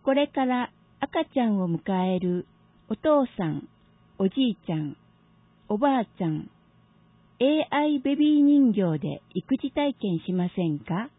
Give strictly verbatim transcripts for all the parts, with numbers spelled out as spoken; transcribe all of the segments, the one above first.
これから赤ちゃんを迎えるお父さん、おじいちゃん、おばあちゃん、エーアイ ベビー人形で育児体験しませんか？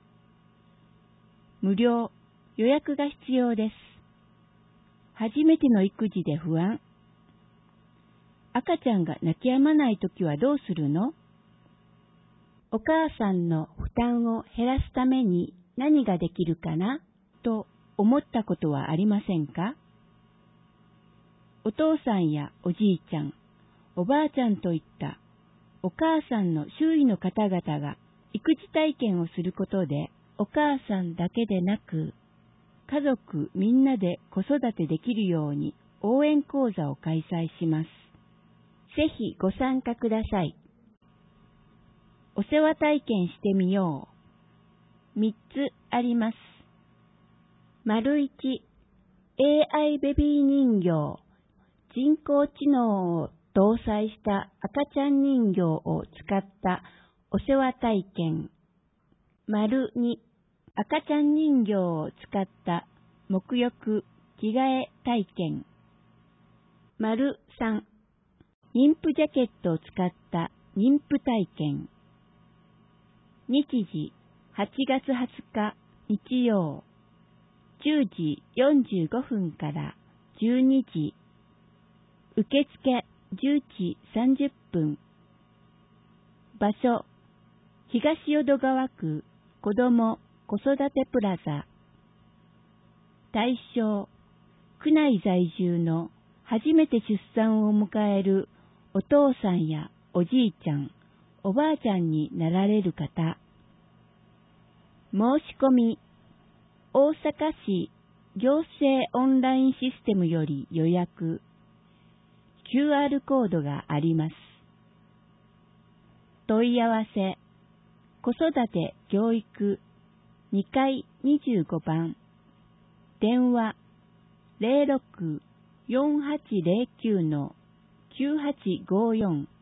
無料、予約が必要です。初めての育児で不安。赤ちゃんが泣き止まないときはどうするの？お母さんの負担を減らすために何ができるかなと思ったことはありませんか？お父さんやおじいちゃん、おばあちゃんといったお母さんの周囲の方々が育児体験をすることで、お母さんだけでなく家族みんなで子育てできるように応援講座を開催します。ぜひご参加ください。お世話体験してみよう。みっつあります。丸いち、エーアイ ベビー人形、人工知能を搭載した赤ちゃん人形を使ったお世話体験。丸に、赤ちゃん人形を使った沐浴、着替え体験。丸さん、妊婦ジャケットを使った妊婦体験。日時はちがつはつか日曜じゅうじよんじゅうごふんからじゅうにじ、受付じゅうじさんじゅっぷん。場所、東淀川区子ども子育てプラザ。対象、区内在住の初めて出産を迎えるお父さんやおじいちゃん、おばあちゃんになられる方。申し込み、大阪市行政オンラインシステムより予約。キューアール コードがあります。問い合わせ、子育て教育にかいにじゅうごばん。電話 ゼロろく よんはちゼロきゅう きゅうはちごよん